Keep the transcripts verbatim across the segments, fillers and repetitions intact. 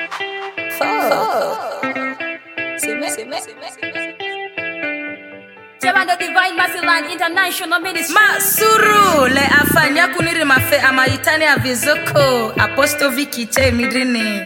Chebando Divine Massive International Ministry. Masuru le afanya kuniri mafe amaitani ya vizoko Apostle Vicky che midrini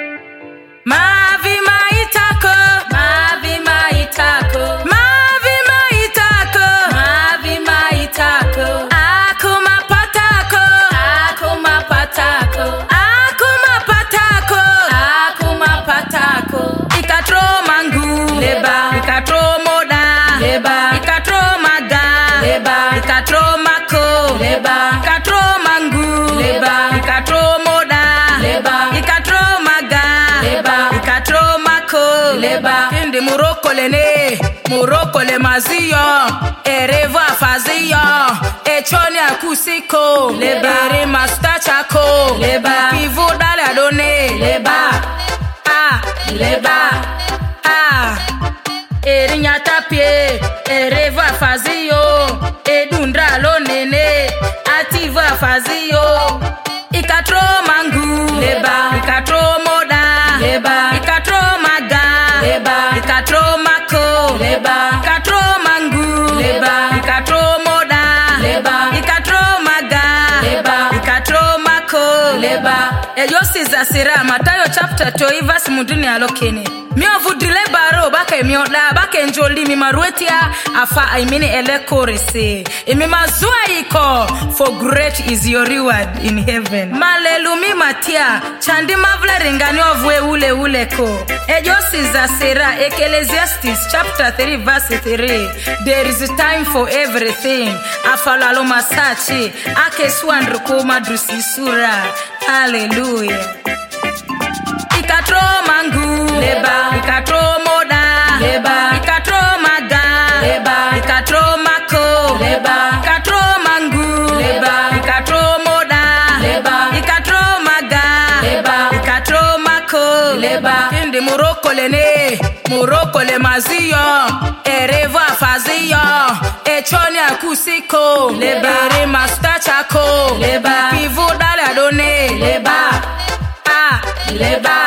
Mavi maitako Mavi maitako Mavi maitako Mavi maitako Akuma patako Akuma patako Akuma patako Akuma patako Ikatro mangu Leba Ikatro moda Leba Ikatro maga Leba Ikatro mako Leba Ikatro mangu Leba Ikatro moda Leba Ikatro maga Leba Ikatro mako Leba Kindi muroko lene Muroko le mazio Ereva fazio Echoni akusiko Leba Ere mastachako Leba Pivu dale adone Leba Ah Leba Ah Erinya tapie Ereva fazio Edundra lo nene Ativa fazio Ikatro mangu Leba Ikatro moda Leba Ikatro maga Leba Ikatro mako Leba Ikatro mangu Leba Ikatro moda Leba Ikatro maga Leba Ikatro mako Leba Eyo siza sira Matayo chapter two verse muduni alokene Mio vudrile baro bake mio da bake njoli mi maruetia afa aimini ele korese imi mazua iko for great is your reward in heaven malelumi matia chandi mavle ringani ovwe ule ule ko ejo siza sera Ecclesiastes chapter three verse three there is a time for everything afalalo masachi ake swandru ko madrusi sura hallelujah Ikatro mangu Leba Ikatro moda Leba Ikatro maga Leba Ikatro mako Leba Ikatro mangu Leba Ikatro moda Leba Ikatro maga Leba Ikatro mako Leba Kindi muroko lene Muroko le mazio Ereva fazio Echoni akusiko Leba Ere mastachako Leba Pivu dale adone Leba Ah Leba